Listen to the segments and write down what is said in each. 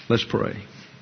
Let's pray.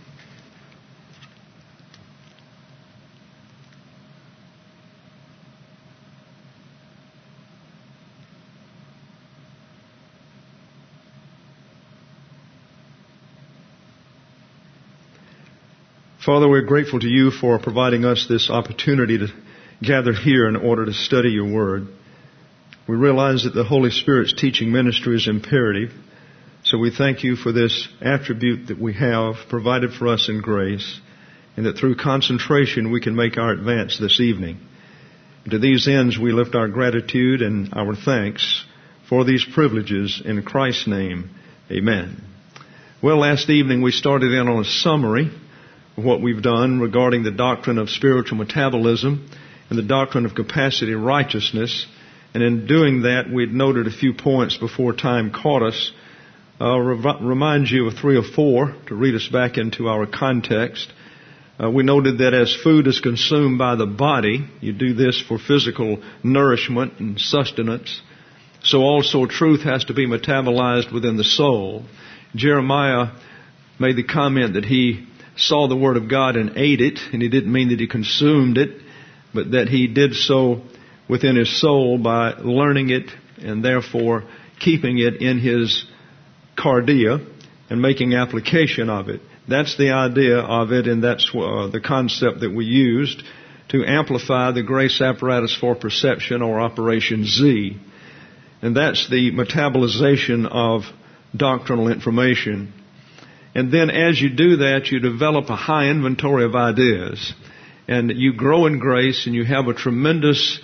Father, we're grateful to you for providing us this opportunity to gather here in order to study your word. We realize that the Holy Spirit's teaching ministry is imperative, so we thank you for this attribute that we have provided for us in grace, and that through concentration we can make our advance this evening. And to these ends we lift our gratitude and our thanks for these privileges in Christ's name. Amen. Well, last evening we started in on a summary of what we've done regarding the doctrine of spiritual metabolism and the doctrine of capacity righteousness. And in doing that, we'd noted a few points before time caught us. I'll remind you of 3 or 4 to read us back into our context. We noted that as food is consumed by the body, you do this for physical nourishment and sustenance, so also truth has to be metabolized within the soul. Jeremiah made the comment that he saw the Word of God and ate it, and he didn't mean that he consumed it, but that he did so within his soul by learning it and therefore keeping it in his cardia and making application of it. That's the idea of it, and that's the concept that we used to amplify the grace apparatus for perception, or Operation Z. And that's the metabolization of doctrinal information. And then as you do that, you develop a high inventory of ideas. And you grow in grace, and you have a tremendous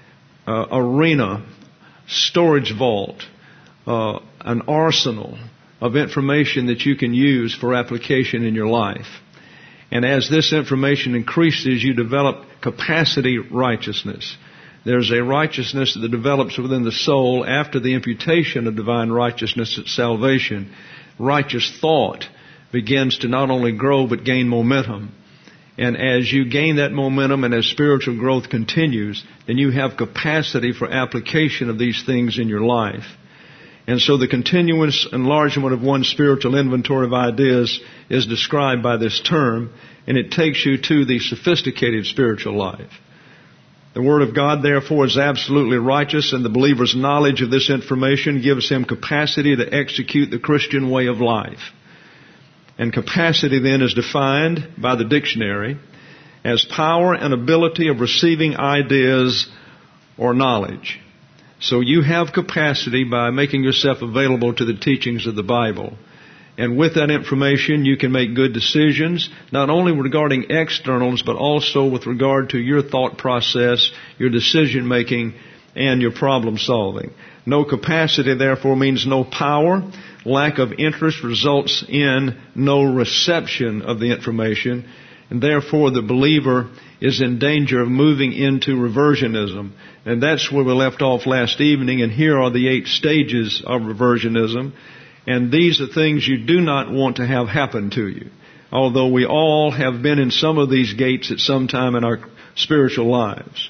arena, storage vault, an arsenal of information that you can use for application in your life. And as this information increases, you develop capacity righteousness. There's a righteousness that develops within the soul after the imputation of divine righteousness at salvation. Righteous thought begins to not only grow but gain momentum. And as you gain that momentum and as spiritual growth continues, then you have capacity for application of these things in your life. And so the continuous enlargement of one's spiritual inventory of ideas is described by this term, and it takes you to the sophisticated spiritual life. The Word of God, therefore, is absolutely righteous, and the believer's knowledge of this information gives him capacity to execute the Christian way of life. And capacity then is defined by the dictionary as power and ability of receiving ideas or knowledge. So you have capacity by making yourself available to the teachings of the Bible. And with that information, you can make good decisions, not only regarding externals, but also with regard to your thought process, your decision making, and your problem solving. No capacity, therefore, means no power. Lack of interest results in no reception of the information, and therefore the believer is in danger of moving into reversionism. And that's where we left off last evening, and here are the 8 stages of reversionism. And these are things you do not want to have happen to you, although we all have been in some of these gates at some time in our spiritual lives.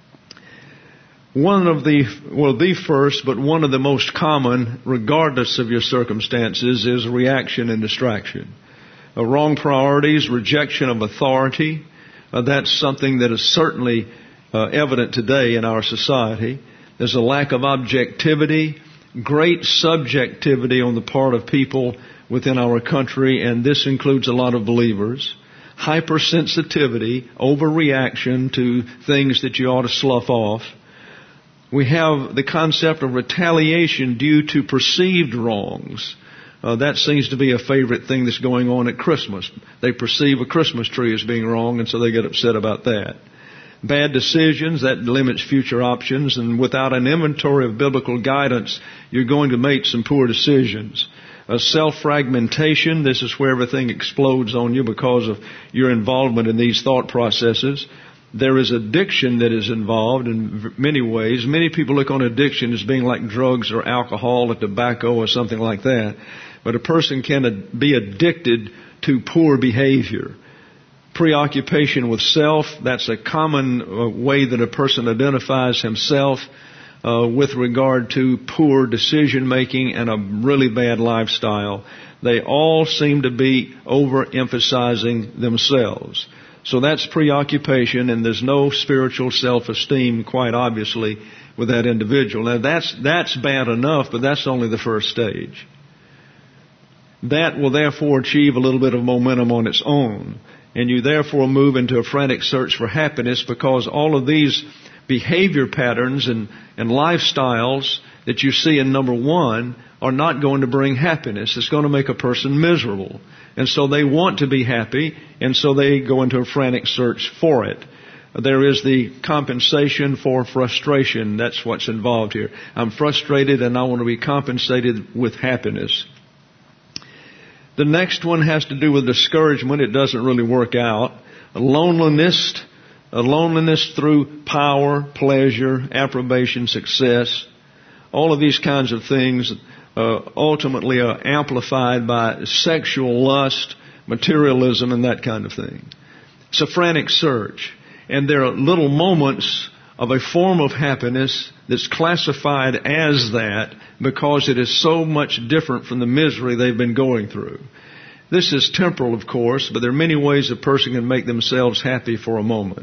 The first, but one of the most common, regardless of your circumstances, is reaction and distraction. Wrong priorities, rejection of authority. That's something that is certainly evident today in our society. There's a lack of objectivity, great subjectivity on the part of people within our country, and this includes a lot of believers. Hypersensitivity, overreaction to things that you ought to slough off. We have the concept of retaliation due to perceived wrongs. That seems to be a favorite thing that's going on at Christmas. They perceive a Christmas tree as being wrong, and so they get upset about that. Bad decisions, that limits future options, and without an inventory of biblical guidance, you're going to make some poor decisions. Self-fragmentation, this is where everything explodes on you because of your involvement in these thought processes. There is addiction that is involved in many ways. Many people look on addiction as being like drugs or alcohol or tobacco or something like that. But a person can be addicted to poor behavior. Preoccupation with self, that's a common way that a person identifies himself with regard to poor decision making and a really bad lifestyle. They all seem to be overemphasizing themselves. So that's preoccupation, and there's no spiritual self-esteem, quite obviously, with that individual. Now that's bad enough, but that's only the first stage. That will therefore achieve a little bit of momentum on its own, and you therefore move into a frantic search for happiness, because all of these behavior patterns and lifestyles that you see in number one are not going to bring happiness. It's going to make a person miserable. And so they want to be happy, and so they go into a frantic search for it. There is the compensation for frustration. That's what's involved here. I'm frustrated and I want to be compensated with happiness. The next one has to do with discouragement. It doesn't really work out. Loneliness through power, pleasure, approbation, success. All of these kinds of things ultimately are amplified by sexual lust, materialism, and that kind of thing. It's a frantic search. And there are little moments of a form of happiness that's classified as that because it is so much different from the misery they've been going through. This is temporal, of course, but there are many ways a person can make themselves happy for a moment.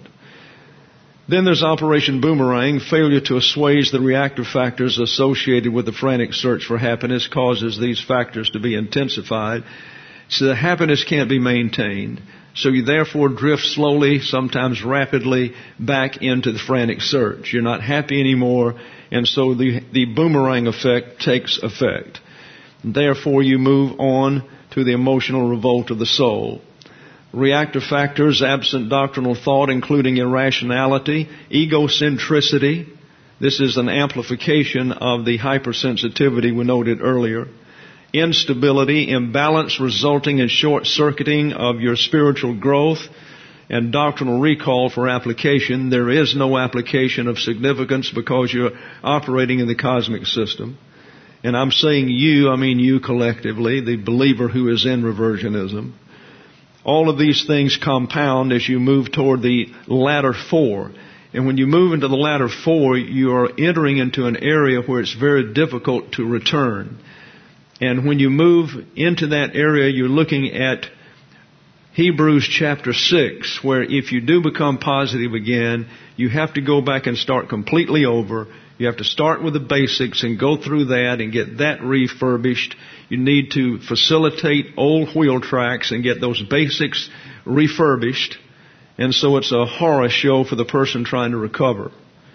Then there's Operation Boomerang. Failure to assuage the reactive factors associated with the frantic search for happiness causes these factors to be intensified. So the happiness can't be maintained. So you therefore drift slowly, sometimes rapidly, back into the frantic search. You're not happy anymore, and so the boomerang effect takes effect. Therefore you move on to the emotional revolt of the soul. Reactive factors, absent doctrinal thought, including irrationality, egocentricity. This is an amplification of the hypersensitivity we noted earlier. Instability, imbalance resulting in short-circuiting of your spiritual growth, and doctrinal recall for application. There is no application of significance because you're operating in the cosmic system. And I'm saying you, I mean you collectively, the believer who is in reversionism. All of these things compound as you move toward the latter four. And when you move into the latter four, you are entering into an area where it's very difficult to return. And when you move into that area, you're looking at Hebrews chapter 6, where if you do become positive again, you have to go back and start completely over. You have to start with the basics and go through that and get that refurbished. You need to facilitate old wheel tracks and get those basics refurbished. And so it's a horror show for the person trying to recover.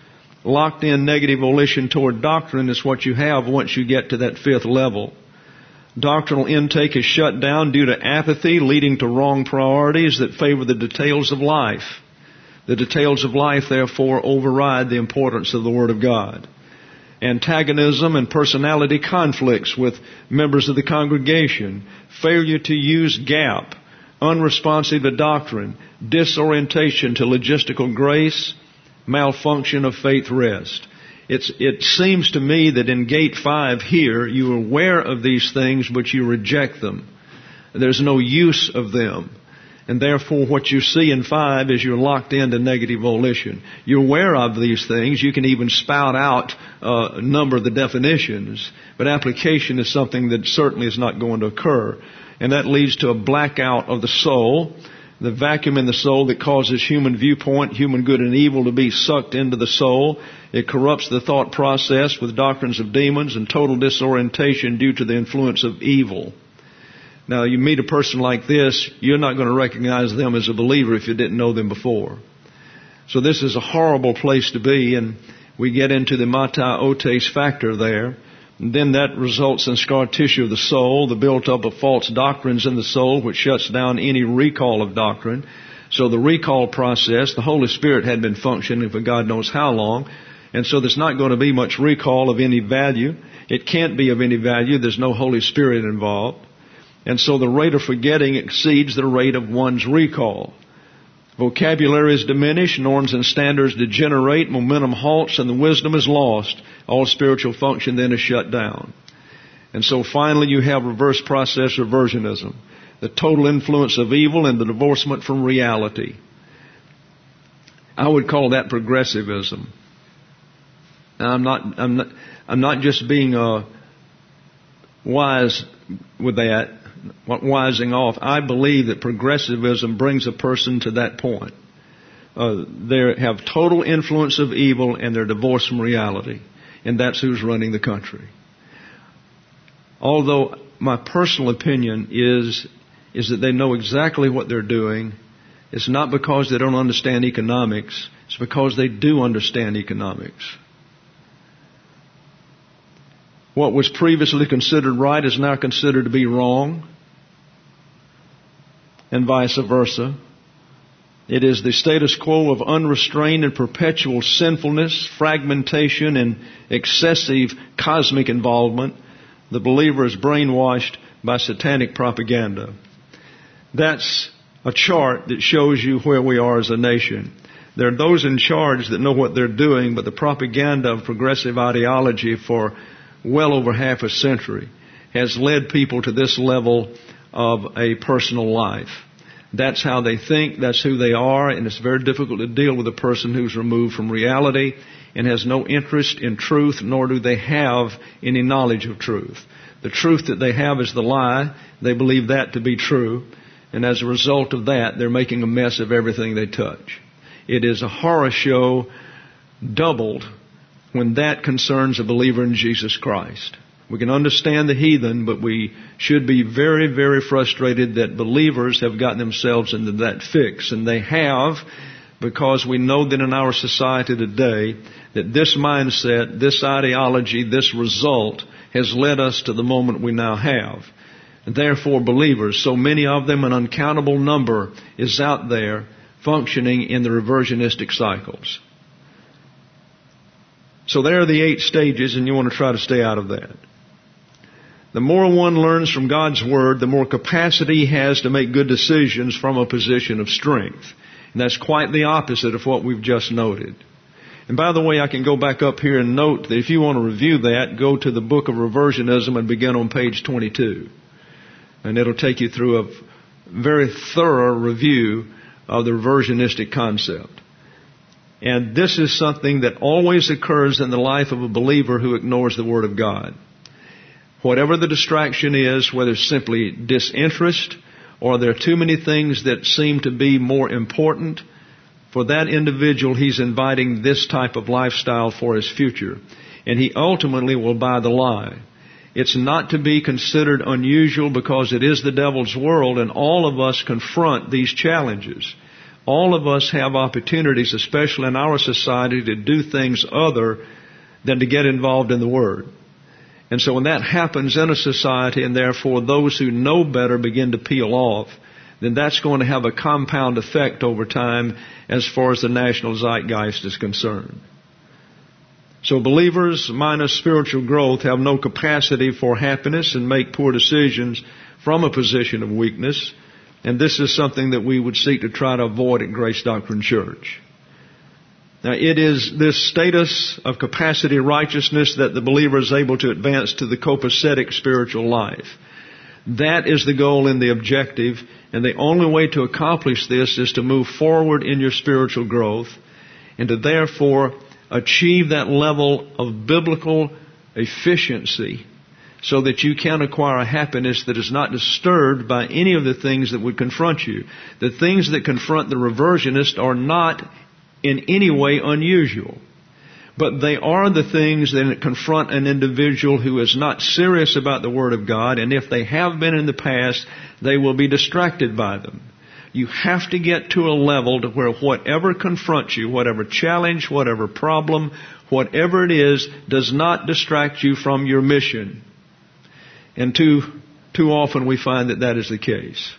Locked in negative volition toward doctrine is what you have once you get to that fifth level. Doctrinal intake is shut down due to apathy, leading to wrong priorities that favor the details of life. The details of life, therefore, override the importance of the Word of God. Antagonism and personality conflicts with members of the congregation. Failure to use gap. Unresponsive to doctrine. Disorientation to logistical grace. Malfunction of faith rest. It seems to me that in Gate 5 here, you're aware of these things, but you reject them. There's no use of them. And therefore, what you see in 5 is you're locked into negative volition. You're aware of these things. You can even spout out a number of the definitions. But application is something that certainly is not going to occur. And that leads to a blackout of the soul. The vacuum in the soul that causes human viewpoint, human good and evil to be sucked into the soul. It corrupts the thought process with doctrines of demons and total disorientation due to the influence of evil. Now, you meet a person like this, you're not going to recognize them as a believer if you didn't know them before. So this is a horrible place to be, and we get into the mata otes factor there. And then that results in scar tissue of the soul, the built-up of false doctrines in the soul, which shuts down any recall of doctrine. So the recall process, the Holy Spirit had been functioning for God knows how long, and so there's not going to be much recall of any value. It can't be of any value. There's no Holy Spirit involved. And so the rate of forgetting exceeds the rate of one's recall. Vocabulary is diminished, norms and standards degenerate, momentum halts, and the wisdom is lost. All spiritual function then is shut down. And so finally you have reverse process reversionism, the total influence of evil and the divorcement from reality. I would call that progressivism. Now I'm not just being wise with that. wising off, I believe that progressivism brings a person to that point. They have total influence of evil and they're divorced from reality. And that's who's running the country. Although my personal opinion is that they know exactly what they're doing. It's not because they don't understand economics. It's because they do understand economics. What was previously considered right is now considered to be wrong, and vice versa. It is the status quo of unrestrained and perpetual sinfulness, fragmentation, and excessive cosmic involvement. The believer is brainwashed by satanic propaganda. That's a chart that shows you where we are as a nation. There are those in charge that know what they're doing, but the propaganda of progressive ideology for well over half a century has led people to this level of a personal life. That's how they think, that's who they are, and it's very difficult to deal with a person who's removed from reality and has no interest in truth, nor do they have any knowledge of truth. The truth that they have is the lie. They believe that to be true, and as a result of that, they're making a mess of everything they touch. It is a horror show doubled when that concerns a believer in Jesus Christ. We can understand the heathen, but we should be very, very frustrated that believers have gotten themselves into that fix. And they have, because we know that in our society today, that this mindset, this ideology, this result has led us to the moment we now have. And therefore, believers, so many of them, an uncountable number, is out there functioning in the reversionistic cycles. So there are the 8 stages, and you want to try to stay out of that. The more one learns from God's Word, the more capacity he has to make good decisions from a position of strength. And that's quite the opposite of what we've just noted. And by the way, I can go back up here and note that if you want to review that, go to the book of Reversionism and begin on page 22. And it'll take you through a very thorough review of the reversionistic concept. And this is something that always occurs in the life of a believer who ignores the Word of God. Whatever the distraction is, whether it's simply disinterest or there are too many things that seem to be more important, for that individual, he's inviting this type of lifestyle for his future. And he ultimately will buy the lie. It's not to be considered unusual because it is the devil's world, and all of us confront these challenges. All of us have opportunities, especially in our society, to do things other than to get involved in the Word. And so when that happens in a society, and therefore those who know better begin to peel off, then that's going to have a compound effect over time as far as the national zeitgeist is concerned. So believers minus spiritual growth have no capacity for happiness and make poor decisions from a position of weakness. And this is something that we would seek to try to avoid at Grace Doctrine Church. Now, it is this status of capacity righteousness that the believer is able to advance to the copacetic spiritual life. That is the goal and the objective, and the only way to accomplish this is to move forward in your spiritual growth and to therefore achieve that level of biblical efficiency so that you can acquire a happiness that is not disturbed by any of the things that would confront you. The things that confront the reversionist are not in any way unusual. But they are the things that confront an individual who is not serious about the Word of God, and if they have been in the past, they will be distracted by them. You have to get to a level to where whatever confronts you, whatever challenge, whatever problem, whatever it is, does not distract you from your mission. And too often we find that that is the case.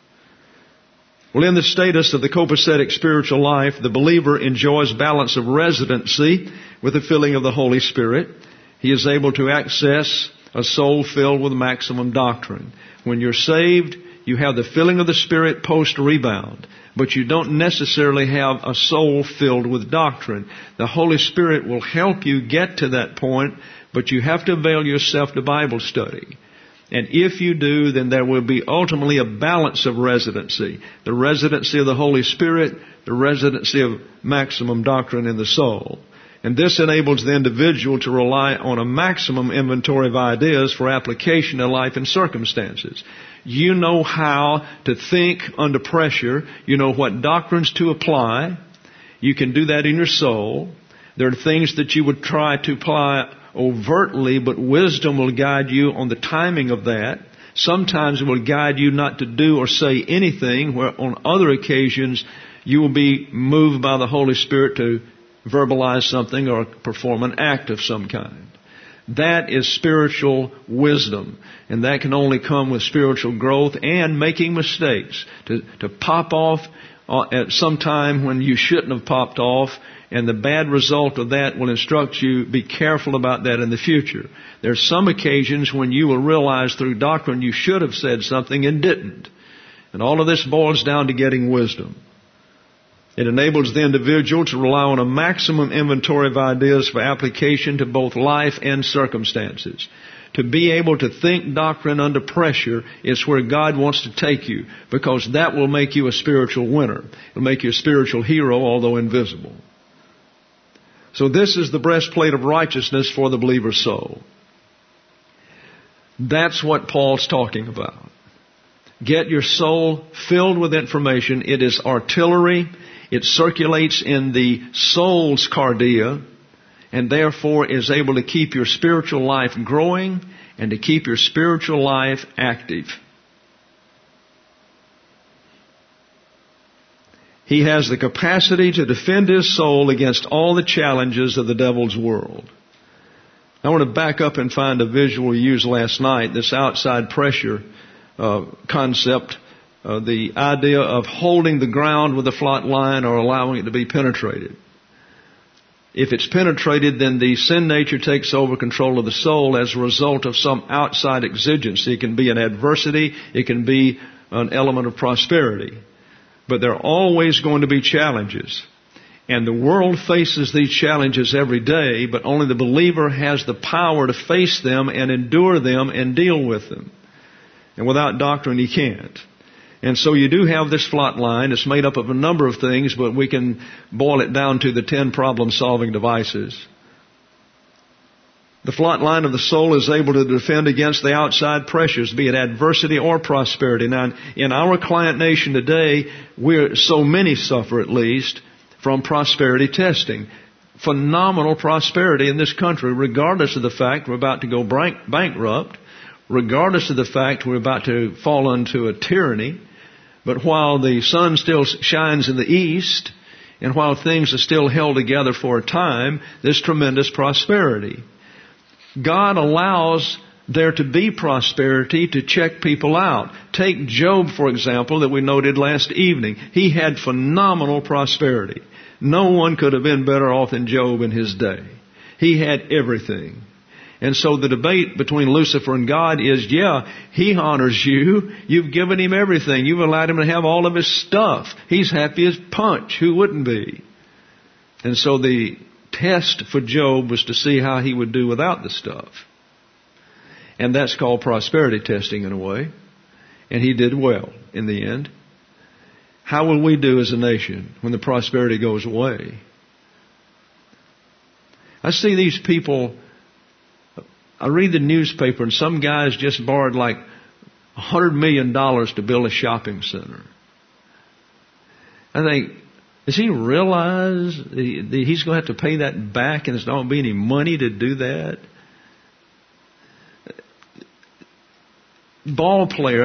Well, in the status of the copacetic spiritual life, the believer enjoys balance of residency with the filling of the Holy Spirit. He is able to access a soul filled with maximum doctrine. When you're saved, you have the filling of the Spirit post-rebound, but you don't necessarily have a soul filled with doctrine. The Holy Spirit will help you get to that point, but you have to avail yourself to Bible study. And if you do, then there will be ultimately a balance of residency. The residency of the Holy Spirit, the residency of maximum doctrine in the soul. And this enables the individual to rely on a maximum inventory of ideas for application in life and circumstances. You know how to think under pressure. You know what doctrines to apply. You can do that in your soul. There are things that you would try to apply overtly, but wisdom will guide you on the timing of that. Sometimes it will guide you not to do or say anything, where on other occasions you will be moved by the Holy Spirit to verbalize something or perform an act of some kind. That is spiritual wisdom. And that can only come with spiritual growth and making mistakes. To pop off at some time when you shouldn't have popped off, and the bad result of that will instruct you, be careful about that in the future. There are some occasions when you will realize through doctrine you should have said something and didn't. And all of this boils down to getting wisdom. It enables the individual to rely on a maximum inventory of ideas for application to both life and circumstances. To be able to think doctrine under pressure is where God wants to take you, because that will make you a spiritual winner. It will make you a spiritual hero, although invisible. So this is the breastplate of righteousness for the believer's soul. That's what Paul's talking about. Get your soul filled with information. It is artillery. It circulates in the soul's cardia, and therefore is able to keep your spiritual life growing and to keep your spiritual life active. He has the capacity to defend his soul against all the challenges of the devil's world. I want to back up and find a visual we used last night, this outside pressure concept, the idea of holding the ground with a flat line or allowing it to be penetrated. If it's penetrated, then the sin nature takes over control of the soul as a result of some outside exigency. It can be an adversity. It can be an element of prosperity. But there are always going to be challenges. And the world faces these challenges every day, but only the believer has the power to face them and endure them and deal with them. And without doctrine, he can't. And so you do have this flat line. It's made up of a number of things, but we can boil it down to the 10 problem-solving devices. The flat line of the soul is able to defend against the outside pressures, be it adversity or prosperity. Now, in our client nation today, so many suffer at least from prosperity testing. Phenomenal prosperity in this country, regardless of the fact we're about to go bankrupt, regardless of the fact we're about to fall into a tyranny. But while the sun still shines in the east, and while things are still held together for a time, there's tremendous prosperity. God allows there to be prosperity to check people out. Take Job, for example, that we noted last evening. He had phenomenal prosperity. No one could have been better off than Job in his day. He had everything. And so the debate between Lucifer and God is, he honors you. You've given him everything. You've allowed him to have all of his stuff. He's happy as punch. Who wouldn't be? And so the test for Job was to see how he would do without the stuff. And that's called prosperity testing in a way. And he did well in the end. How will we do as a nation when the prosperity goes away? I see these people. I read the newspaper, and some guys just borrowed like $100 million to build a shopping center. I think, does he realize he's going to have to pay that back and there's not going to be any money to do that? Ball player,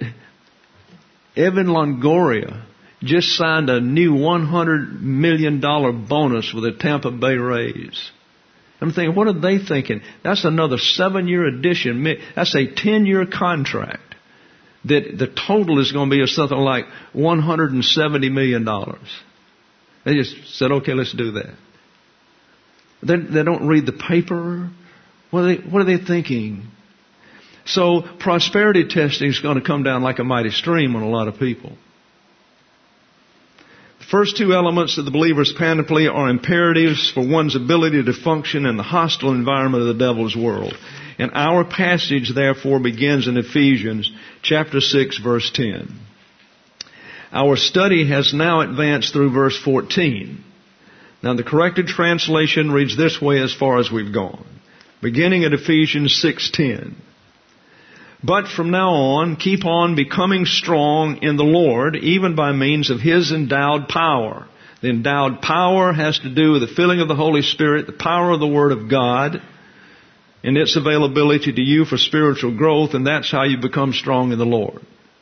Evan Longoria, just signed a new $100 million bonus with the Tampa Bay Rays. I'm thinking, what are they thinking? That's another 7-year addition. That's a 10-year contract. That the total is going to be something like $170 million. They just said, okay, let's do that. They don't read the paper. What are they thinking? So prosperity testing is going to come down like a mighty stream on a lot of people. First two elements of the believer's panoply are imperatives for one's ability to function in the hostile environment of the devil's world. And our passage, therefore, begins in Ephesians chapter 6, verse 10. Our study has now advanced through verse 14. Now the corrected translation reads this way as far as we've gone. Beginning at Ephesians 6:10. But from now on, keep on becoming strong in the Lord, even by means of His endowed power. The endowed power has to do with the filling of the Holy Spirit, the power of the Word of God, and its availability to you for spiritual growth, and that's how you become strong in the Lord.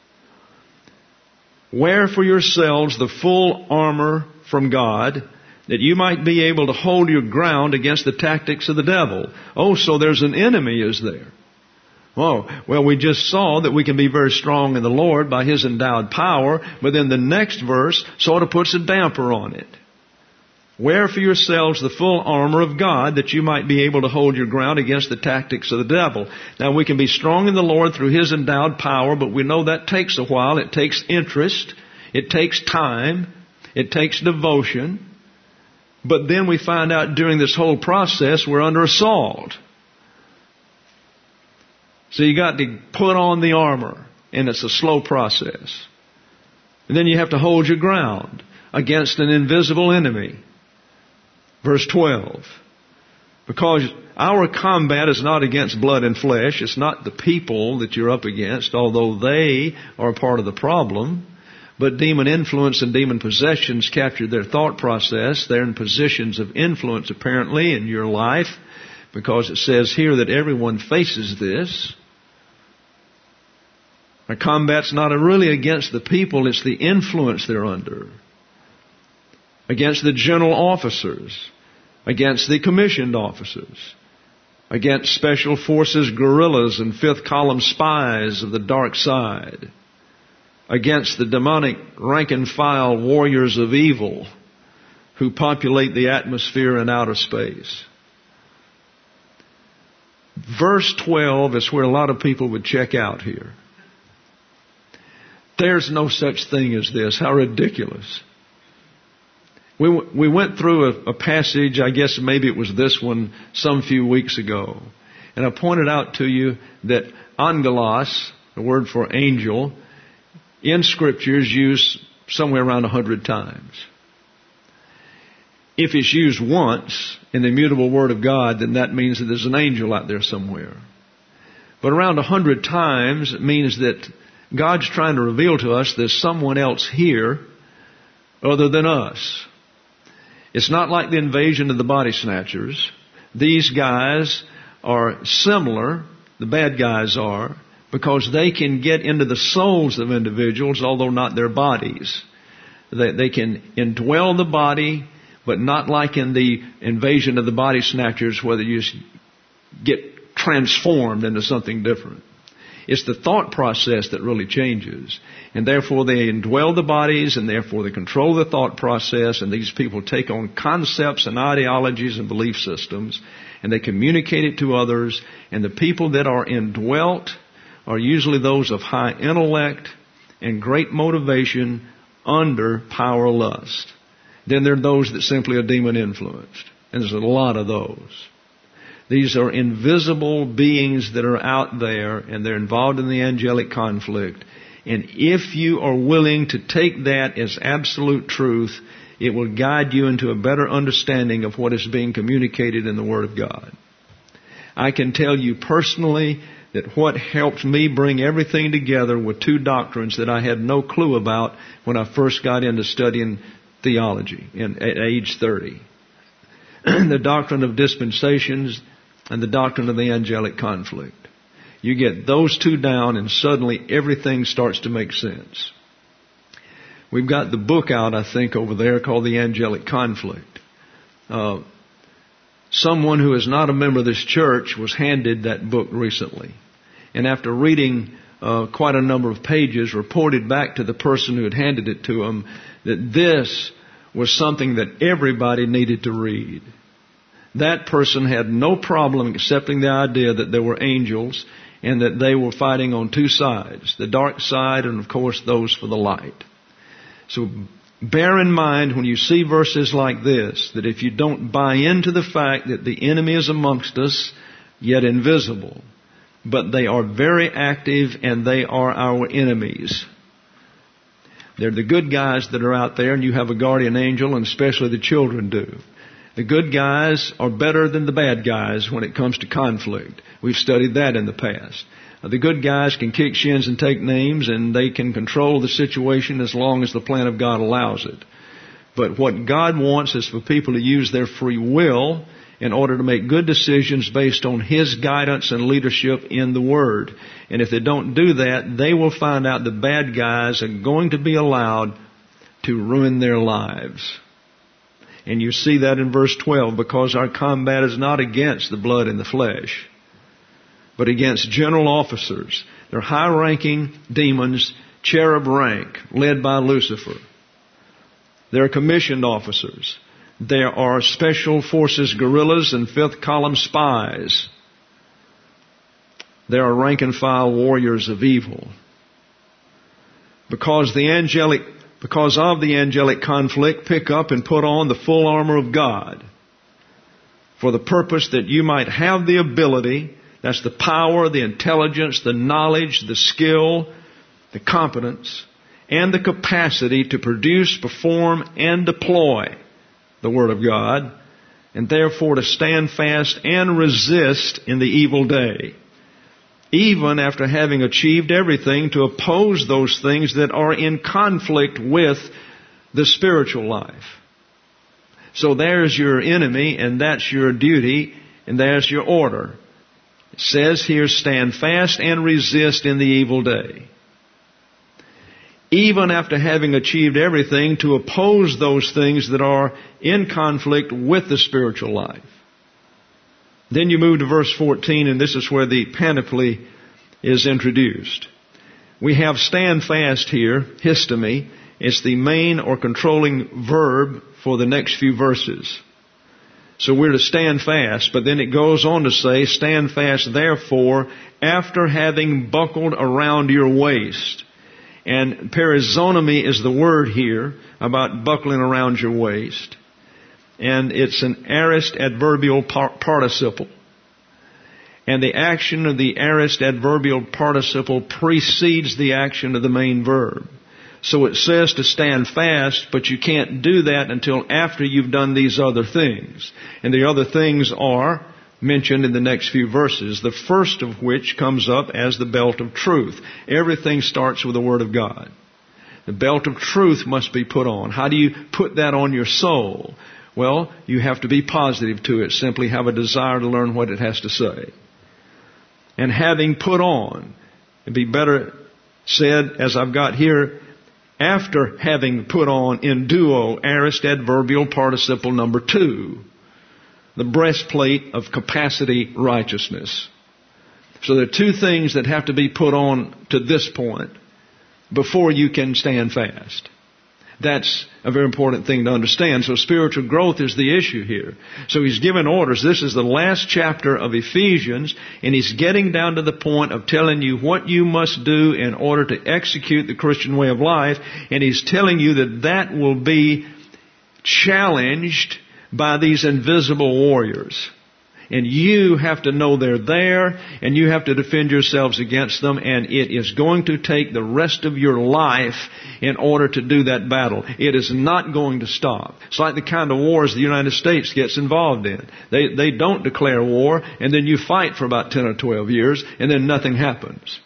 Wear for yourselves the full armor from God, that you might be able to hold your ground against the tactics of the devil. Oh, so there's an enemy, is there? Oh, well, we just saw that we can be very strong in the Lord by His endowed power, but then the next verse sort of puts a damper on it. Wear for yourselves the full armor of God, that you might be able to hold your ground against the tactics of the devil. Now, we can be strong in the Lord through His endowed power, but we know that takes a while. It takes interest. It takes time. It takes devotion. But then we find out during this whole process we're under assault. So you got to put on the armor, and it's a slow process. And then you have to hold your ground against an invisible enemy. Verse 12. Because our combat is not against blood and flesh. It's not the people that you're up against, although they are part of the problem. But demon influence and demon possessions capture their thought process. They're in positions of influence, apparently, in your life, because it says here that everyone faces this. Our combat's not really against the people, it's the influence they're under. Against the general officers. Against the commissioned officers. Against special forces guerrillas and fifth column spies of the dark side. Against the demonic rank and file warriors of evil who populate the atmosphere in outer space. Verse 12 is where a lot of people would check out here. There's no such thing as this. How ridiculous. We went through a passage, I guess maybe it was this one, some few weeks ago. And I pointed out to you that angelos, the word for angel, in Scripture is used somewhere around 100 times. If it's used once in the immutable Word of God, then that means that there's an angel out there somewhere. But around 100 times, it means that God's trying to reveal to us there's someone else here other than us. It's not like the invasion of the body snatchers. These guys are similar, the bad guys are, because they can get into the souls of individuals, although not their bodies. They can indwell the body, but not like in the invasion of the body snatchers where you get transformed into something different. It's the thought process that really changes. And therefore they indwell the bodies, and therefore they control the thought process, and these people take on concepts and ideologies and belief systems, and they communicate it to others. And the people that are indwelt are usually those of high intellect and great motivation under power lust. Then there are those that simply are demon influenced. And there's a lot of those. These are invisible beings that are out there, and they're involved in the angelic conflict. And if you are willing to take that as absolute truth, it will guide you into a better understanding of what is being communicated in the Word of God. I can tell you personally that what helped me bring everything together were two doctrines that I had no clue about when I first got into studying theology at age 30. The doctrine of dispensations and the doctrine of the angelic conflict. You get those two down and suddenly everything starts to make sense. We've got the book out, I think, over there called The Angelic Conflict. Someone who is not a member of this church was handed that book recently. And after reading quite a number of pages, reported back to the person who had handed it to him that this was something that everybody needed to read. That person had no problem accepting the idea that there were angels and that they were fighting on two sides, the dark side and, of course, those for the light. So bear in mind when you see verses like this, that if you don't buy into the fact that the enemy is amongst us, yet invisible, but they are very active and they are our enemies. They're the good guys that are out there, and you have a guardian angel, and especially the children do. The good guys are better than the bad guys when it comes to conflict. We've studied that in the past. The good guys can kick shins and take names, and they can control the situation as long as the plan of God allows it. But what God wants is for people to use their free will in order to make good decisions based on His guidance and leadership in the Word. And if they don't do that, they will find out the bad guys are going to be allowed to ruin their lives. And you see that in verse 12, because our combat is not against the blood and the flesh, but against general officers. They're high-ranking demons, cherub rank, led by Lucifer. They're commissioned officers. There are special forces guerrillas and fifth column spies. There are rank and file warriors of evil. Because of the angelic conflict, pick up and put on the full armor of God, for the purpose that you might have the ability, that's the power, the intelligence, the knowledge, the skill, the competence, and the capacity to produce, perform, and deploy the Word of God, and therefore to stand fast and resist in the evil day, even after having achieved everything, to oppose those things that are in conflict with the spiritual life. So there's your enemy, and that's your duty, and there's your order. It says here, stand fast and resist in the evil day. Even after having achieved everything, to oppose those things that are in conflict with the spiritual life. Then you move to verse 14, and this is where the panoply is introduced. We have stand fast here, histemi. It's the main or controlling verb for the next few verses. So we're to stand fast, but then it goes on to say, stand fast therefore, after having buckled around your waist. And perizonomy is the word here about buckling around your waist. And it's an aorist adverbial participle. And the action of the aorist adverbial participle precedes the action of the main verb. So it says to stand fast, but you can't do that until after you've done these other things. And the other things are mentioned in the next few verses, the first of which comes up as the belt of truth. Everything starts with the Word of God. The belt of truth must be put on. How do you put that on your soul? Well, you have to be positive to it. Simply have a desire to learn what it has to say. And having put on, it'd be better said, as I've got here, after having put on in duo, aorist adverbial participle number 2, the breastplate of capacity righteousness. So there are two things that have to be put on to this point before you can stand fast. That's a very important thing to understand. So spiritual growth is the issue here. So he's given orders. This is the last chapter of Ephesians, and he's getting down to the point of telling you what you must do in order to execute the Christian way of life. And he's telling you that that will be challenged by these invisible warriors. And you have to know they're there, and you have to defend yourselves against them, and it is going to take the rest of your life in order to do that battle. It is not going to stop. It's like the kind of wars the United States gets involved in. They don't declare war, and then you fight for about 10 or 12 years, and then nothing happens.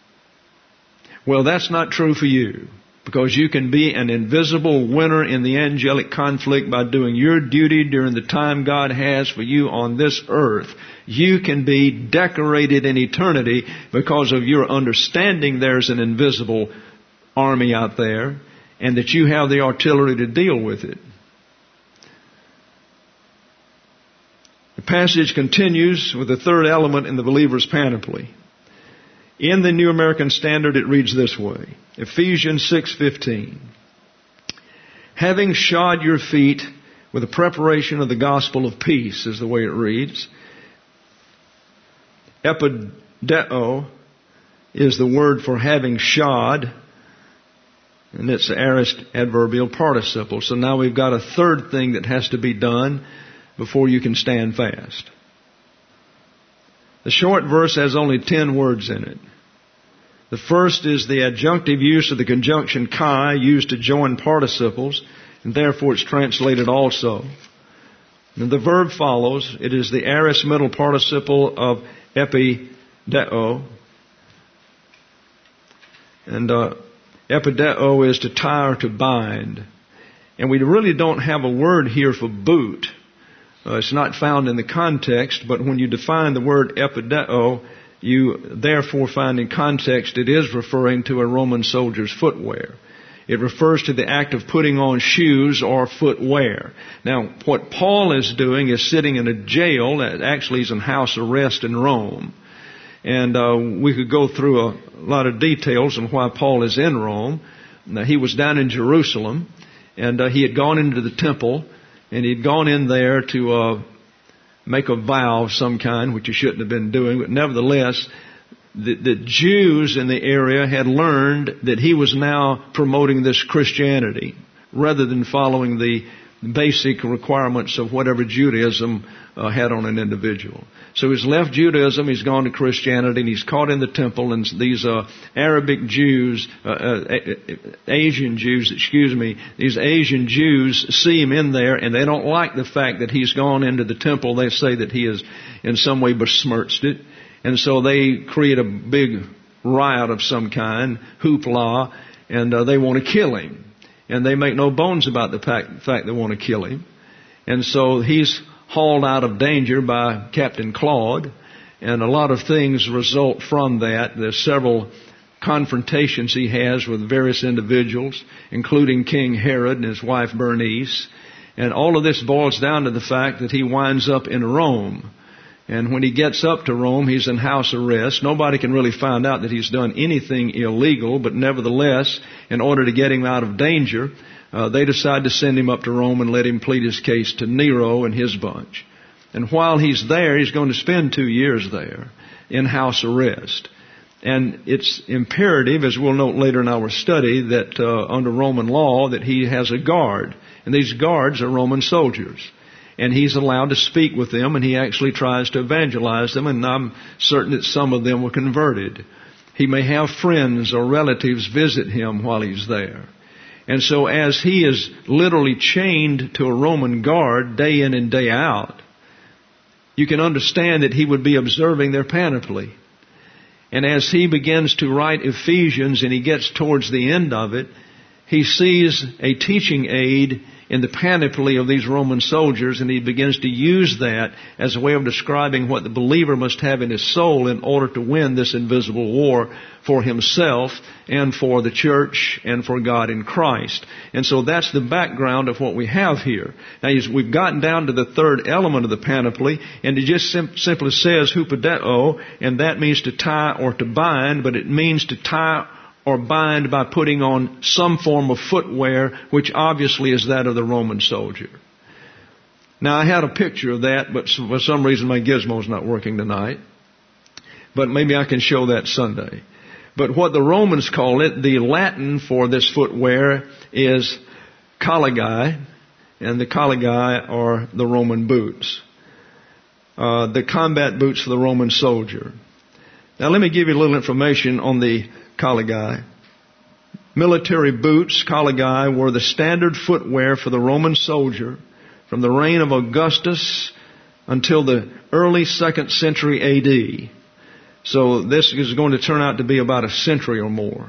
Well, that's not true for you. Because you can be an invisible winner in the angelic conflict by doing your duty during the time God has for you on this earth. You can be decorated in eternity because of your understanding there's an invisible army out there and that you have the artillery to deal with it. The passage continues with the third element in the believer's panoply. In the New American Standard, it reads this way, Ephesians 6:15. Having shod your feet with the preparation of the gospel of peace, is the way it reads. Epideo is the word for having shod, and it's the aorist adverbial participle. So now we've got a third thing that has to be done before you can stand fast. The short verse has only 10 words in it. The first is the adjunctive use of the conjunction kai, used to join participles, and therefore it's translated also. And the verb follows. It is the aorist middle participle of epideo. And epideo is to tie or to bind. And we really don't have a word here for boot. It's not found in the context, but when you define the word epideo, you therefore find in context it is referring to a Roman soldier's footwear. It refers to the act of putting on shoes or footwear. Now, what Paul is doing is sitting in a jail. Actually, he's in house arrest in Rome. And we could go through a lot of details on why Paul is in Rome. Now, he was down in Jerusalem, and he had gone into the temple, and he'd gone in there to make a vow of some kind, which he shouldn't have been doing. But nevertheless, the Jews in the area had learned that he was now promoting this Christianity rather than following the basic requirements of whatever Judaism had on an individual. So he's left Judaism, he's gone to Christianity, and he's caught in the temple, and these Arabic Jews, Asian Jews, these Asian Jews see him in there, and they don't like the fact that he's gone into the temple. They say that he has in some way besmirched it. And so they create a big riot of some kind, hoopla, and they want to kill him. And they make no bones about the fact they want to kill him. And so he's hauled out of danger by Captain Claude, and a lot of things result from that. There's several confrontations he has with various individuals, including King Herod and his wife Bernice. And all of this boils down to the fact that he winds up in Rome. And when he gets up to Rome, he's in house arrest. Nobody can really find out that he's done anything illegal, but nevertheless, in order to get him out of danger, they decide to send him up to Rome and let him plead his case to Nero and his bunch. And while he's there, he's going to spend 2 years there in house arrest. And it's imperative, as we'll note later in our study, that under Roman law, that he has a guard. And these guards are Roman soldiers. And he's allowed to speak with them, and he actually tries to evangelize them, and I'm certain that some of them were converted. He may have friends or relatives visit him while he's there. And so as he is literally chained to a Roman guard day in and day out, you can understand that he would be observing their panoply. And as he begins to write Ephesians and he gets towards the end of it, he sees a teaching aid in the panoply of these Roman soldiers, and he begins to use that as a way of describing what the believer must have in his soul in order to win this invisible war for himself and for the church and for God in Christ. And so that's the background of what we have here. Now, we've gotten down to the third element of the panoply, and it just simply says hupodeo, and that means to tie or to bind, but it means to tie or bind by putting on some form of footwear, which obviously is that of the Roman soldier. Now, I had a picture of that, but for some reason my gizmo's not working tonight. But maybe I can show that Sunday. But what the Romans call it, the Latin for this footwear is caligae, and the caligae are the Roman boots. The combat boots for the Roman soldier. Now, let me give you a little information on the caligae. Military boots, caligae, were the standard footwear for the Roman soldier from the reign of Augustus until the early 2nd century A.D. So this is going to turn out to be about a century or more.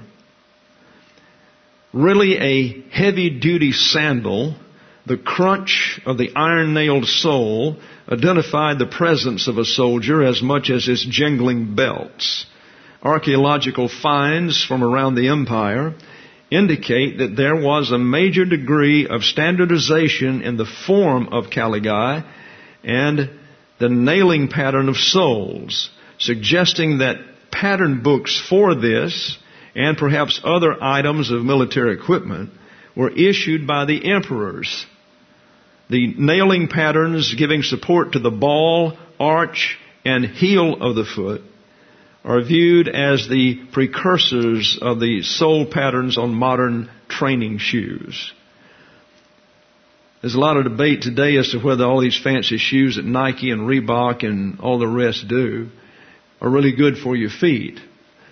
Really a heavy-duty sandal, the crunch of the iron-nailed sole identified the presence of a soldier as much as his jingling belts. Archaeological finds from around the empire indicate that there was a major degree of standardization in the form of caligae and the nailing pattern of soles, suggesting that pattern books for this and perhaps other items of military equipment were issued by the emperors. The nailing patterns giving support to the ball, arch, and heel of the foot are viewed as the precursors of the sole patterns on modern training shoes. There's a lot of debate today as to whether all these fancy shoes that Nike and Reebok and all the rest do are really good for your feet.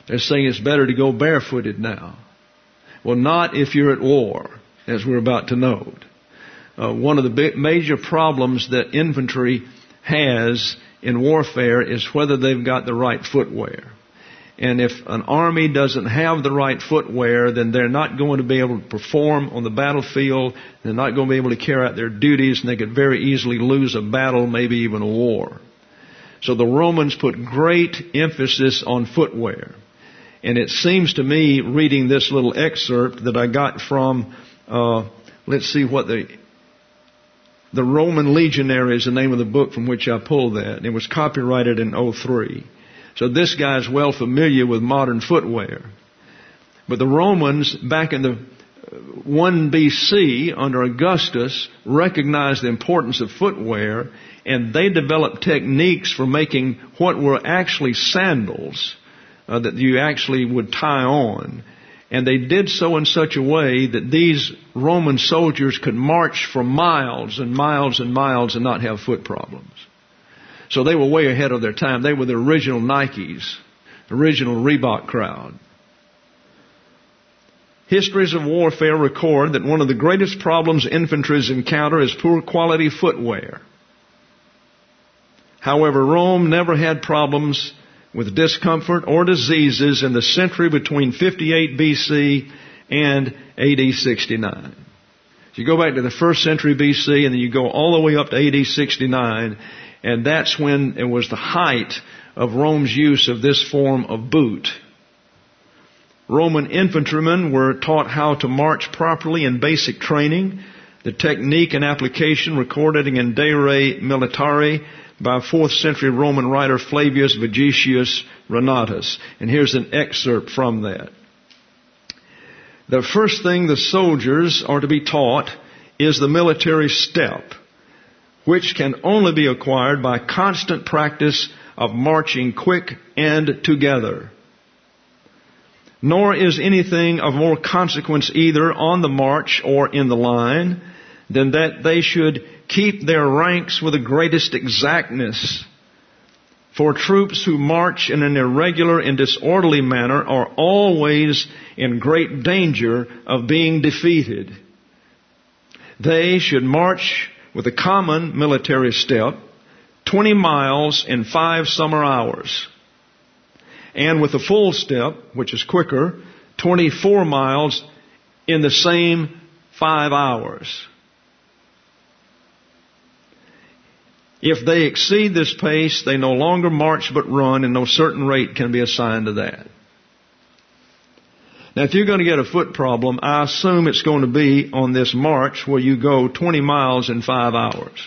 They're saying it's better to go barefooted now. Well, not if you're at war, as we're about to note. One of the major problems that infantry has in warfare is whether they've got the right footwear. And if an army doesn't have the right footwear, then they're not going to be able to perform on the battlefield. They're not going to be able to carry out their duties, and they could very easily lose a battle, maybe even a war. So the Romans put great emphasis on footwear. And it seems to me, reading this little excerpt that I got from, let's see what the Roman Legionary is the name of the book from which I pulled that. It was copyrighted in 2003. So this guy's well familiar with modern footwear. But the Romans, back in the 1 BC, under Augustus, recognized the importance of footwear, and they developed techniques for making what were actually sandals that you actually would tie on. And they did so in such a way that these Roman soldiers could march for miles and miles and miles and not have foot problems. So they were way ahead of their time. They were the original Nikes, original Reebok crowd. Histories of warfare record that one of the greatest problems infantry encounter is poor quality footwear. However, Rome never had problems with discomfort or diseases in the century between 58 BC and AD 69. So you go back to the first century BC and then you go all the way up to AD 69, and that's when it was the height of Rome's use of this form of boot. Roman infantrymen were taught how to march properly in basic training, the technique and application recorded in De Re Militari by 4th century Roman writer Flavius Vegetius Renatus. And here's an excerpt from that. The first thing the soldiers are to be taught is the military step, which can only be acquired by constant practice of marching quick and together. Nor is anything of more consequence either on the march or in the line than that they should keep their ranks with the greatest exactness. For troops who march in an irregular and disorderly manner are always in great danger of being defeated. They should march with a common military step, 20 miles in 5 summer hours. And with a full step, which is quicker, 24 miles in the same 5 hours. If they exceed this pace, they no longer march but run, and no certain rate can be assigned to that. Now, if you're going to get a foot problem, I assume it's going to be on this march where you go 20 miles in 5 hours.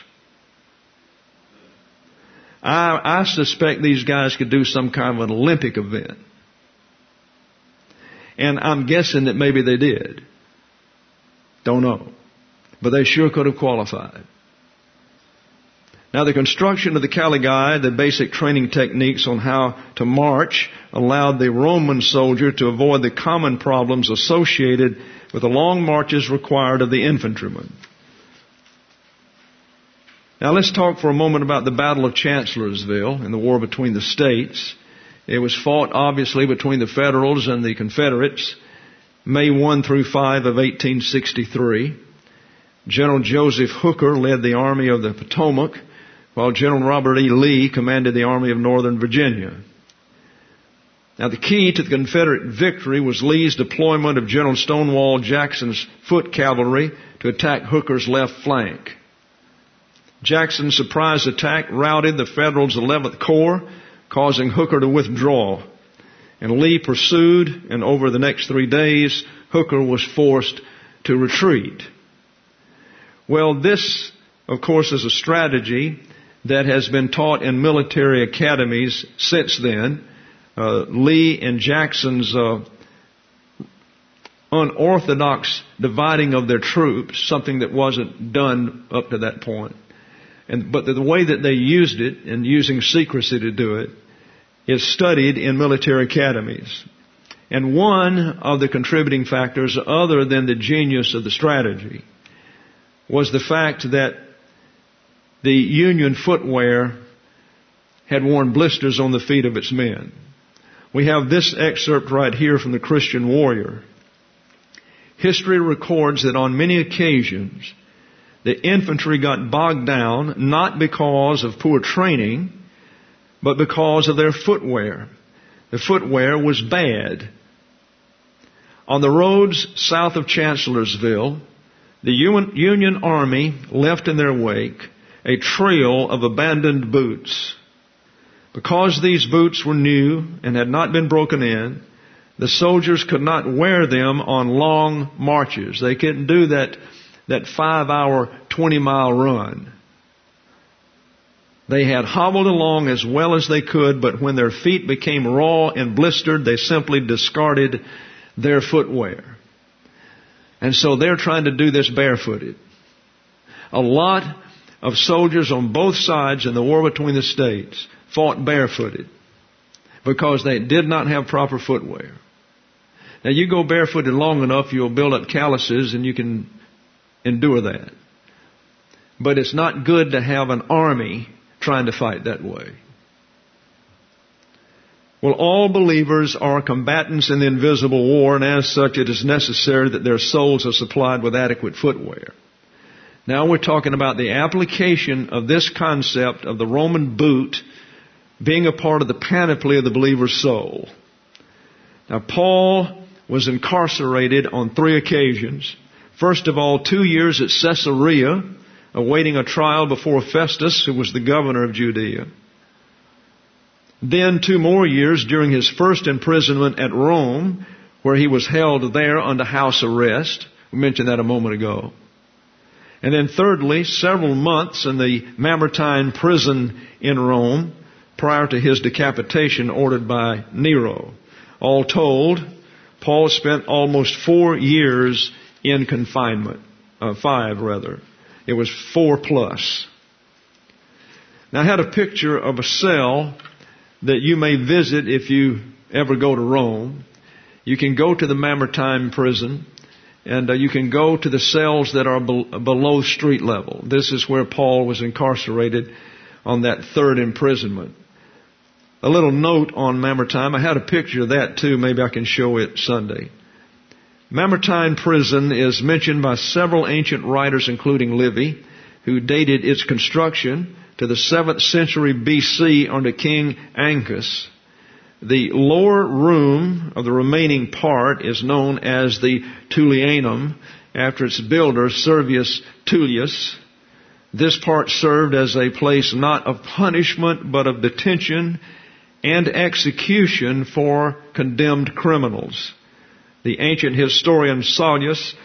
I suspect these guys could do some kind of an Olympic event. And I'm guessing that maybe they did. Don't know. But they sure could have qualified. Now, the construction of the caligae, the basic training techniques on how to march, allowed the Roman soldier to avoid the common problems associated with the long marches required of the infantryman. Now, let's talk for a moment about the Battle of Chancellorsville and the war between the states. It was fought, obviously, between the Federals and the Confederates, May 1 through 5 of 1863. General Joseph Hooker led the Army of the Potomac, while General Robert E. Lee commanded the Army of Northern Virginia. Now, the key to the Confederate victory was Lee's deployment of General Stonewall Jackson's foot cavalry to attack Hooker's left flank. Jackson's surprise attack routed the Federals' 11th Corps, causing Hooker to withdraw. And Lee pursued, and over the next 3 days, Hooker was forced to retreat. Well, this, of course, is a strategy that has been taught in military academies since then. Lee and Jackson's unorthodox dividing of their troops, something that wasn't done up to that point. But the way that they used it, and using secrecy to do it, is studied in military academies. And one of the contributing factors, other than the genius of the strategy, was the fact that the Union footwear had worn blisters on the feet of its men. we have this excerpt right here from the Christian Warrior. History records that on many occasions, the infantry got bogged down not because of poor training, but because of their footwear. The footwear was bad. On the roads south of Chancellorsville, the Union Army left in their wake a trail of abandoned boots. Because these boots were new and had not been broken in, the soldiers could not wear them on long marches. They couldn't do that 5-hour, 20-mile run. They had hobbled along as well as they could, but when their feet became raw and blistered, they simply discarded their footwear. And so they're trying to do this barefooted. A lot of soldiers on both sides in the war between the states fought barefooted because they did not have proper footwear. Now you go barefooted long enough, you'll build up calluses and you can endure that. But it's not good to have an army trying to fight that way. Well, all believers are combatants in the invisible war, and as such it is necessary that their souls are supplied with adequate footwear. Now we're talking about the application of this concept of the Roman boot being a part of the panoply of the believer's soul. Now Paul was incarcerated on 3 occasions. First of all, 2 years at Caesarea, awaiting a trial before Festus, who was the governor of Judea. Then 2 more years during his first imprisonment at Rome, where he was held there under house arrest. We mentioned that a moment ago. And then thirdly, several months in the Mamertine prison in Rome, prior to his decapitation ordered by Nero. All told, Paul spent almost 4 years in confinement. 5 rather. It was 4 plus. Now I had a picture of a cell that you may visit if you ever go to Rome. You can go to the Mamertine prison, and you can go to the cells that are below street level. This is where Paul was incarcerated on that 3rd imprisonment. A little note on Mamertine. I had a picture of that too. Maybe I can show it Sunday. Mamertine prison is mentioned by several ancient writers, including Livy, who dated its construction to the 7th century BC under King Ancus. The lower room of the remaining part is known as the Tullianum, after its builder, Servius Tullius. This part served as a place not of punishment, but of detention and execution for condemned criminals. The ancient historian Sallust,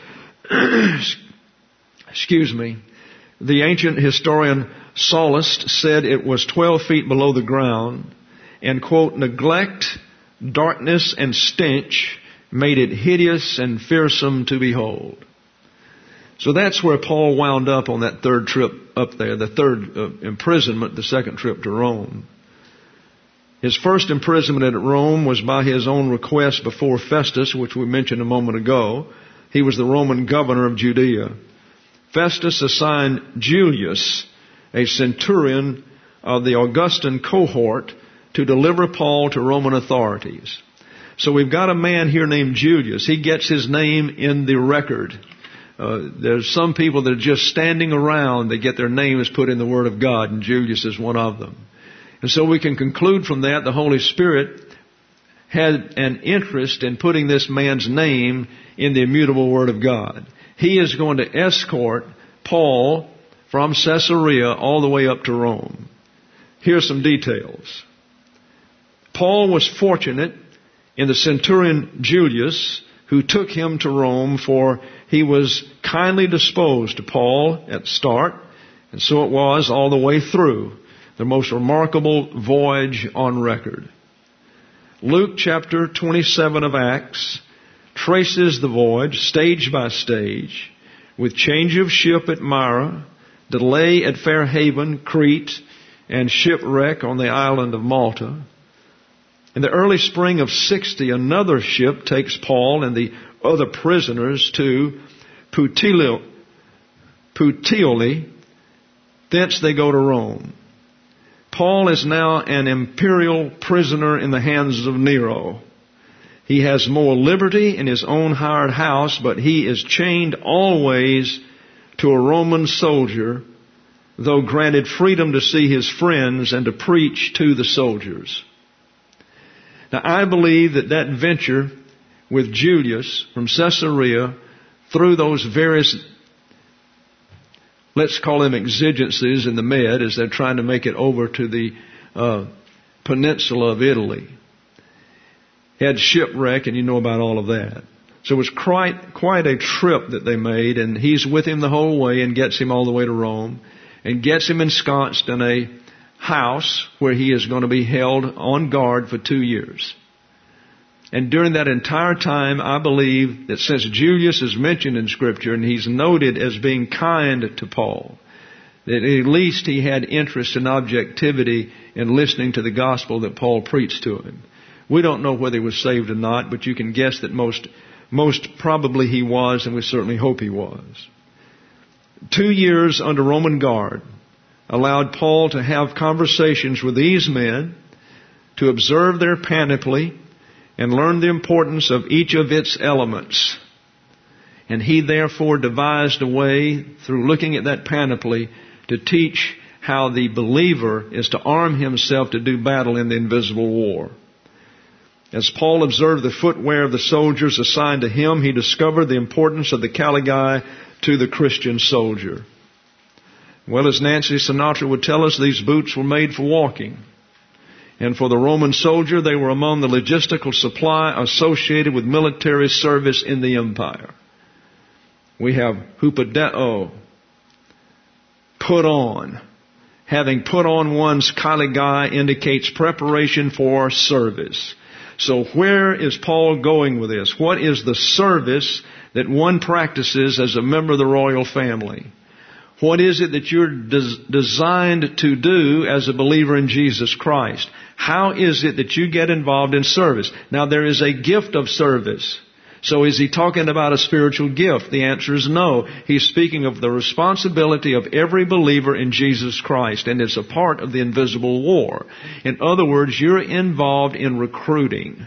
the ancient historian Sallust said it was 12 feet below the ground, and, quote, neglect, darkness, and stench made it hideous and fearsome to behold. So that's where Paul wound up on that 3rd trip up there, the 3rd imprisonment, the 2nd trip to Rome. His first imprisonment at Rome was by his own request before Festus, which we mentioned a moment ago. He was the Roman governor of Judea. Festus assigned Julius, a centurion of the Augustan cohort, to deliver Paul to Roman authorities. So we've got a man here named Julius. He gets his name in the record. There's some people that are just standing around. They get their names put in the Word of God, and Julius is one of them. And so we can conclude from that the Holy Spirit had an interest in putting this man's name in the immutable Word of God. He is going to escort Paul from Caesarea all the way up to Rome. Here's some details. Paul was fortunate in the centurion Julius, who took him to Rome, for he was kindly disposed to Paul at the start, and so it was all the way through. The most remarkable voyage on record. Luke chapter 27 of Acts traces the voyage stage by stage, with change of ship at Myra, delay at Fairhaven, Crete, and shipwreck on the island of Malta. In the early spring of 60, another ship takes Paul and the other prisoners to Puteoli. Thence they go to Rome. Paul is now an imperial prisoner in the hands of Nero. He has more liberty in his own hired house, but he is chained always to a Roman soldier, though granted freedom to see his friends and to preach to the soldiers. Now, I believe that venture with Julius from Caesarea through those various, let's call them exigencies in the Med as they're trying to make it over to the peninsula of Italy. Had shipwreck, and you know about all of that. So it was quite a trip that they made, and he's with him the whole way and gets him all the way to Rome and gets him ensconced in a house where he is going to be held on guard for 2 years. And during that entire time, I believe that since Julius is mentioned in Scripture and he's noted as being kind to Paul, that at least he had interest and objectivity in listening to the gospel that Paul preached to him. We don't know whether he was saved or not, but you can guess that most probably he was, and we certainly hope he was. 2 years under Roman guard allowed Paul to have conversations with these men, to observe their panoply, and learn the importance of each of its elements. And he therefore devised a way, through looking at that panoply, to teach how the believer is to arm himself to do battle in the invisible war. As Paul observed the footwear of the soldiers assigned to him, he discovered the importance of the caligae to the Christian soldier. Well, as Nancy Sinatra would tell us, these boots were made for walking. And for the Roman soldier, they were among the logistical supply associated with military service in the empire. We have hupodeo, put on. Having put on one's caligae indicates preparation for service. So where is Paul going with this? What is the service that one practices as a member of the royal family? What is it that you're designed to do as a believer in Jesus Christ? How is it that you get involved in service? Now, there is a gift of service. So is he talking about a spiritual gift? The answer is no. He's speaking of the responsibility of every believer in Jesus Christ, and it's a part of the invisible war. In other words, you're involved in recruiting.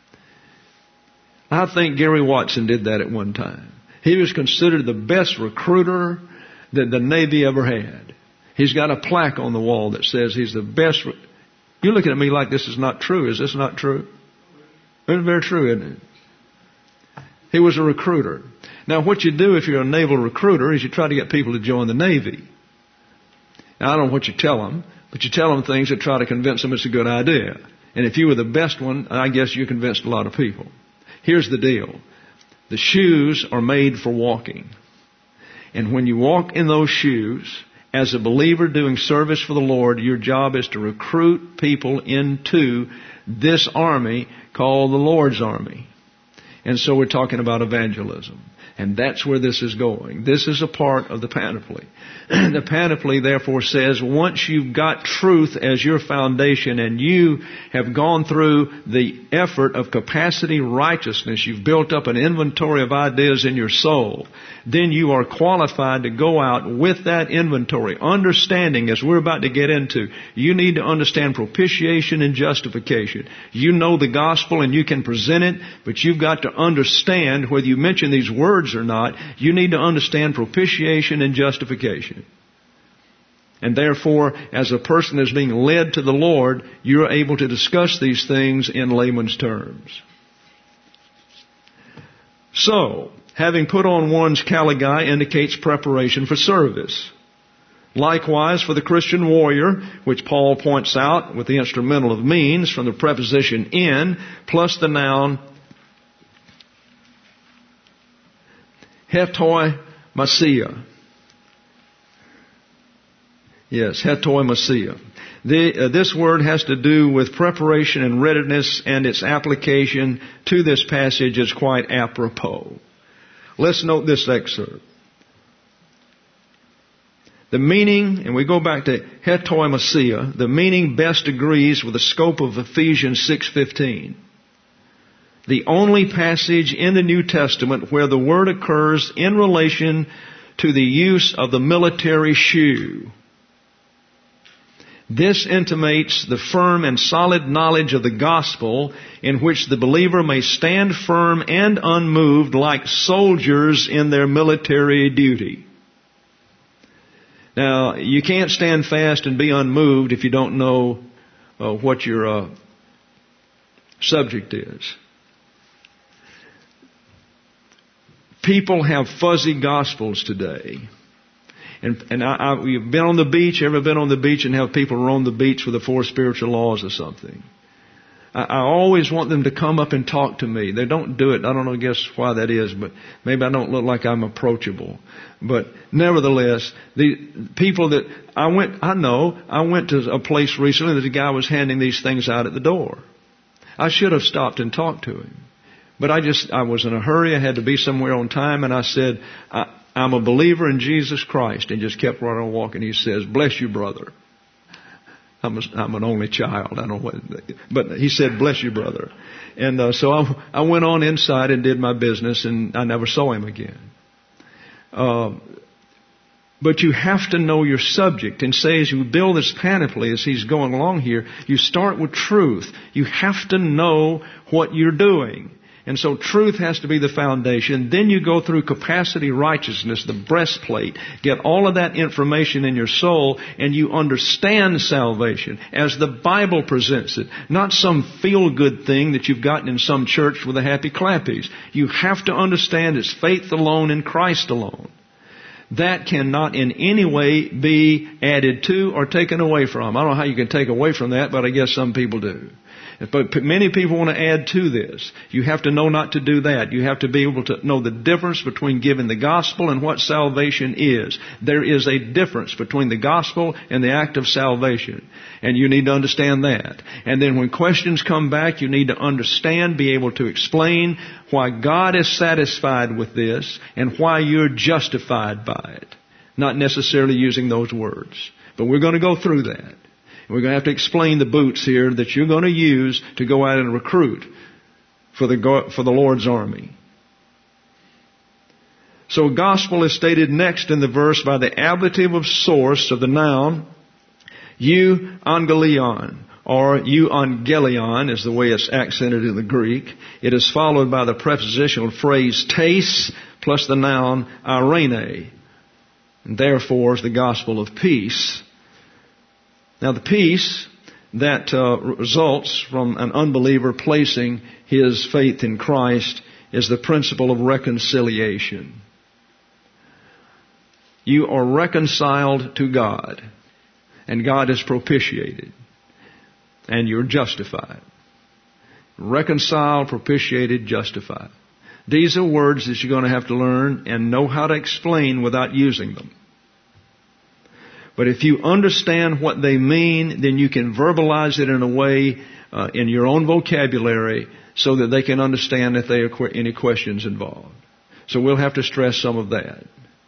I think Gary Watson did that at one time. He was considered the best recruiter that the Navy ever had. He's got a plaque on the wall that says he's the best. You're looking at me like this is not true. Is this not true? It's very true, isn't it? He was a recruiter. Now, what you do if you're a naval recruiter is you try to get people to join the Navy. Now, I don't know what you tell them, but you tell them things that try to convince them it's a good idea. And if you were the best one, I guess you convinced a lot of people. Here's the deal. The shoes are made for walking. And when you walk in those shoes, as a believer doing service for the Lord, your job is to recruit people into this army called the Lord's army. And so we're talking about evangelism. And that's where this is going. This is a part of the panoply. The panoply, therefore, says once you've got truth as your foundation and you have gone through the effort of capacity righteousness, you've built up an inventory of ideas in your soul, then you are qualified to go out with that inventory, understanding, as we're about to get into, you need to understand propitiation and justification. You know the gospel and you can present it, but you've got to understand, whether you mention these words or not, you need to understand propitiation and justification. And therefore, as a person is being led to the Lord, you're able to discuss these things in layman's terms. So, having put on one's caligae indicates preparation for service. Likewise, for the Christian warrior, which Paul points out with the instrumental of means from the preposition in, plus the noun hetoimasia. Yes, hetoimasia. This word has to do with preparation and readiness, and its application to this passage is quite apropos. Let's note this excerpt. The meaning, and we go back to hetoimasia, the meaning best agrees with the scope of Ephesians 6:15. The only passage in the New Testament where the word occurs in relation to the use of the military shoe. This intimates the firm and solid knowledge of the gospel in which the believer may stand firm and unmoved like soldiers in their military duty. Now, you can't stand fast and be unmoved if you don't know what your subject is. People have fuzzy gospels today. And you've been on the beach, ever been on the beach and have people roam the beach with the 4 spiritual laws or something? I always want them to come up and talk to me. They don't do it. I don't know, guess why that is, but maybe I don't look like I'm approachable. But nevertheless, the people that I went to a place recently that the guy was handing these things out at the door. I should have stopped and talked to him. But I was in a hurry. I had to be somewhere on time, and I said, I'm a believer in Jesus Christ, and just kept right on walking. He says, bless you, brother. I'm an only child. I don't know what, but he said, bless you, brother. And so I went on inside and did my business, and I never saw him again. But you have to know your subject. And say, as you build this panoply, as he's going along here, you start with truth. You have to know what you're doing. And so truth has to be the foundation. Then you go through capacity righteousness, the breastplate. Get all of that information in your soul, and you understand salvation as the Bible presents it. Not some feel-good thing that you've gotten in some church with the happy clappies. You have to understand it's faith alone in Christ alone. That cannot in any way be added to or taken away from. I don't know how you can take away from that, but I guess some people do. But many people want to add to this. You have to know not to do that. You have to be able to know the difference between giving the gospel and what salvation is. There is a difference between the gospel and the act of salvation. And you need to understand that. And then when questions come back, you need to understand, be able to explain why God is satisfied with this and why you're justified by it. Not necessarily using those words. But we're going to go through that. We're going to have to explain the boots here that you're going to use to go out and recruit for the Lord's army. So gospel is stated next in the verse by the ablative of source of the noun euangelion, or euangelion is the way it's accented in the Greek. It is followed by the prepositional phrase tes plus the noun irene. And therefore is the gospel of peace. Now the peace that results from an unbeliever placing his faith in Christ is the principle of reconciliation. You are reconciled to God, and God is propitiated, and you're justified. Reconciled, propitiated, justified. These are words that you're going to have to learn and know how to explain without using them. But if you understand what they mean, then you can verbalize it in a way in your own vocabulary so that they can understand if there are any questions involved. So we'll have to stress some of that.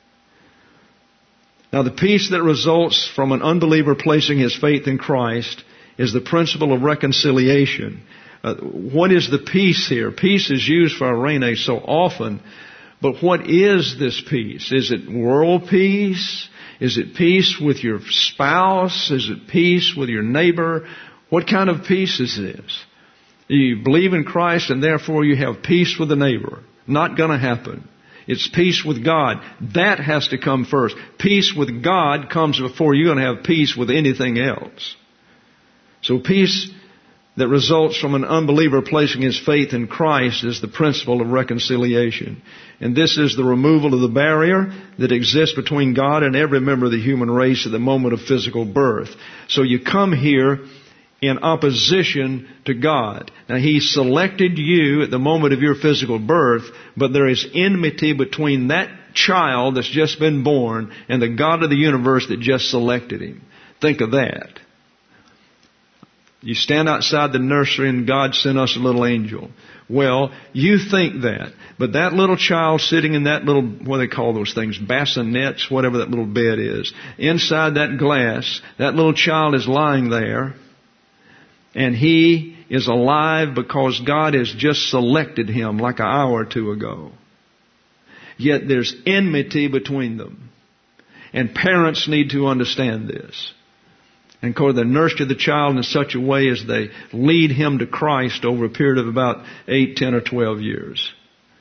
Now the peace that results from an unbeliever placing his faith in Christ is the principle of reconciliation. What is the peace here? Peace is used for irene so often, but what is this peace? Is it world peace? Is it peace with your spouse? Is it peace with your neighbor? What kind of peace is this? You believe in Christ and therefore you have peace with the neighbor. Not going to happen. It's peace with God. That has to come first. Peace with God comes before you're going to have peace with anything else. So peace that results from an unbeliever placing his faith in Christ is the principle of reconciliation. And this is the removal of the barrier that exists between God and every member of the human race at the moment of physical birth. So you come here in opposition to God. Now He selected you at the moment of your physical birth, but there is enmity between that child that's just been born and the God of the universe that just selected him. Think of that. You stand outside the nursery and God sent us a little angel. Well, you think that. But that little child sitting in that little, what do they call those things, bassinets, whatever that little bed is, inside that glass, that little child is lying there. And he is alive because God has just selected him like an hour or two ago. Yet there's enmity between them. And parents need to understand this. And the nurture the child in such a way as they lead him to Christ over a period of about 8, 10, or 12 years.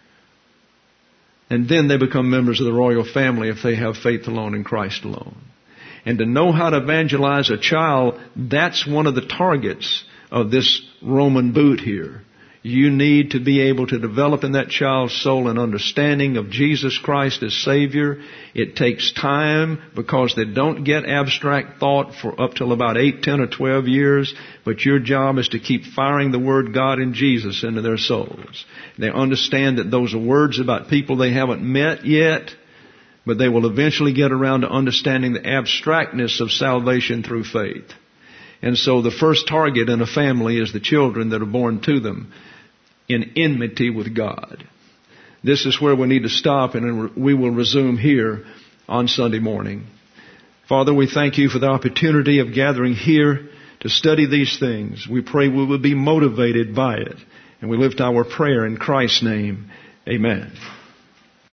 And then they become members of the royal family if they have faith alone in Christ alone. And to know how to evangelize a child, that's one of the targets of this Roman boot here. You need to be able to develop in that child's soul an understanding of Jesus Christ as Savior. It takes time because they don't get abstract thought for up till about 8, 10, or 12 years. But your job is to keep firing the Word God and Jesus into their souls. They understand that those are words about people they haven't met yet, but they will eventually get around to understanding the abstractness of salvation through faith. And so the first target in a family is the children that are born to them in enmity with God. This is where we need to stop, and we will resume here on Sunday morning. Father, we thank you for the opportunity of gathering here to study these things. We pray we will be motivated by it. And we lift our prayer in Christ's name. Amen.